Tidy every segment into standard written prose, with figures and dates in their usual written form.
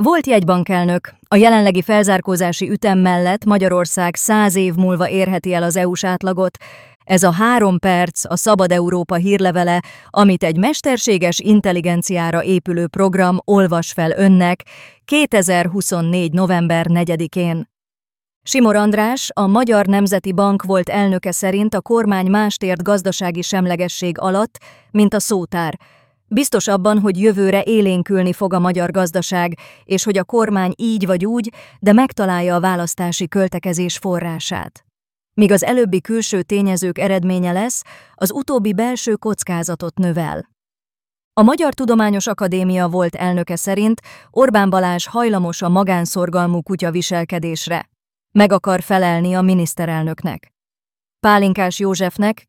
Volt jegybankelnök, a jelenlegi felzárkózási ütem mellett Magyarország 100 év múlva érheti el az EU-s átlagot. Ez a 3 perc, a Szabad Európa hírlevele, amit egy mesterséges intelligenciára épülő program olvas fel önnek 2024. november 4-én. Simor András, a Magyar Nemzeti Bank volt elnöke szerint a kormány mást ért gazdasági semlegesség alatt, mint a szótár. Biztos abban, hogy jövőre élénkülni fog a magyar gazdaság, és hogy a kormány így vagy úgy, de megtalálja a választási költekezés forrását. Míg az előbbi külső tényezők eredménye lesz, az utóbbi belső kockázatot növel. A Magyar Tudományos Akadémia volt elnöke szerint Orbán Balázs hajlamos a magánszorgalmú kutyaviselkedésre. Meg akar felelni a miniszterelnöknek. Pálinkás Józsefnek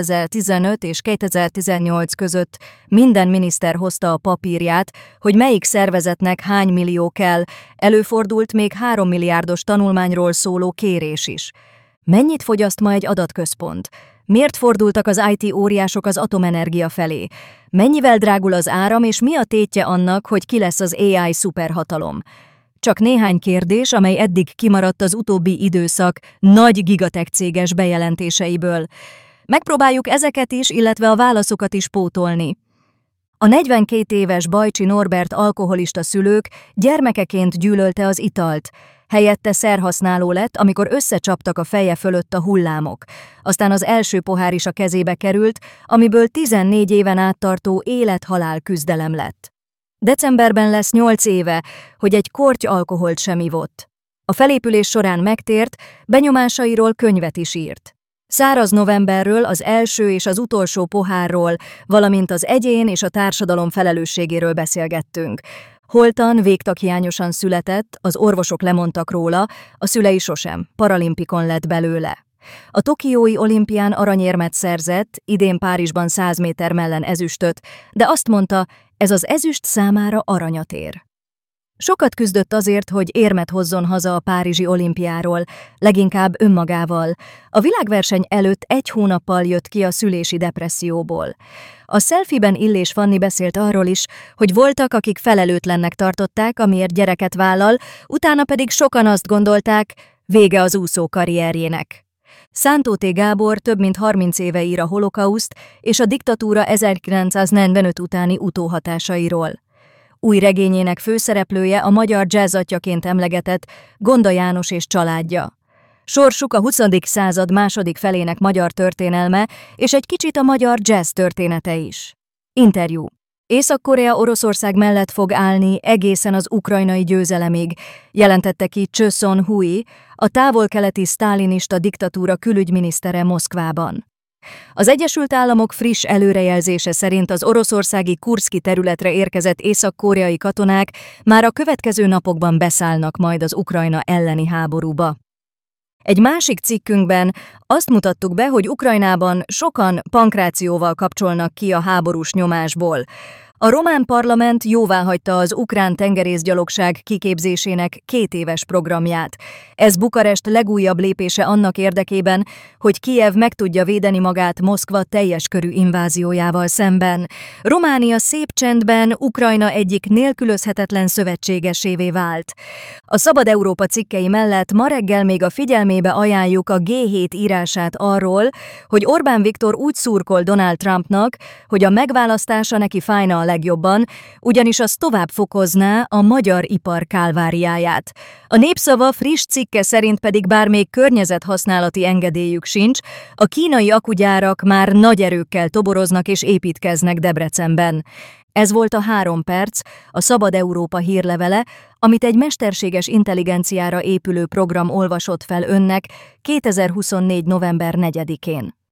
2015 és 2018 között minden miniszter hozta a papírját, hogy melyik szervezetnek hány millió kell, előfordult még 3 milliárdos tanulmányról szóló kérés is. Mennyit fogyaszt ma egy adatközpont? Miért fordultak az IT óriások az atomenergia felé? Mennyivel drágul az áram, és mi a tétje annak, hogy ki lesz az AI szuperhatalom? Csak néhány kérdés, amely eddig kimaradt az utóbbi időszak nagy gigatech céges bejelentéseiből. Megpróbáljuk ezeket is, illetve a válaszokat is pótolni. A 42 éves Bajcsi Norbert alkoholista szülők gyermekeként gyűlölte az italt. Helyette szerhasználó lett, amikor összecsaptak a feje fölött a hullámok. Aztán az első pohár is a kezébe került, amiből 14 éven át tartó élet-halál küzdelem lett. Decemberben lesz 8 éve, hogy egy korty alkoholt sem ivott. A felépülés során megtért, benyomásairól könyvet is írt. Száraz novemberről, az első és az utolsó pohárról, valamint az egyén és a társadalom felelősségéről beszélgettünk. Holtan, végtaghiányosan született, az orvosok lemondtak róla, a szülei sosem, paralimpikon lett belőle. A tokiói olimpián aranyérmet szerzett, idén Párizsban 100 méter mellen ezüstöt, de azt mondta, ez az ezüst számára aranyat ér. Sokat küzdött azért, hogy érmet hozzon haza a párizsi olimpiáról, leginkább önmagával. A világverseny előtt 1 hónappal jött ki a szülési depresszióból. A selfie-ben Illés Fanni beszélt arról is, hogy voltak, akik felelőtlennek tartották, amiért gyereket vállal, utána pedig sokan azt gondolták, vége az úszó karrierjének. Szántó T. Gábor több mint 30 éve ír a holokauszt és a diktatúra 1945 utáni utóhatásairól. Új regényének főszereplője a magyar jazz atyaként emlegetett Gonda János és családja. Sorsuk a 20. század második felének magyar történelme, és egy kicsit a magyar jazz története is. Interjú. Észak-Korea Oroszország mellett fog állni egészen az ukrajnai győzelemig, jelentette ki Chö Son-hui, a távol-keleti sztálinista diktatúra külügyminisztere Moszkvában. Az Egyesült Államok friss előrejelzése szerint az oroszországi Kurszki területre érkezett észak-koreai katonák már a következő napokban beszállnak majd az Ukrajna elleni háborúba. Egy másik cikkünkben azt mutattuk be, hogy Ukrajnában sokan pankrációval kapcsolnak ki a háborús nyomásból. A román parlament jóváhagyta az ukrán tengerészgyalogság kiképzésének 2 éves programját. Ez Bukarest legújabb lépése annak érdekében, hogy Kijev meg tudja védeni magát Moszkva teljes körű inváziójával szemben. Románia szép csendben Ukrajna egyik nélkülözhetetlen szövetségesévé vált. A Szabad Európa cikkei mellett ma reggel még a figyelmébe ajánljuk a G7 írását arról, hogy Orbán Viktor úgy szurkol Donald Trumpnak, hogy a megválasztása neki fájna a legjobban, ugyanis az tovább fokozná a magyar ipar kálváriáját. A Népszava friss cikke szerint pedig bár még környezethasználati engedélyük sincs, a kínai akugyárak már nagy erőkkel toboroznak és építkeznek Debrecenben. Ez volt a 3 perc, a Szabad Európa hírlevele, amit egy mesterséges intelligenciára épülő program olvasott fel önnek 2024. november 4-én.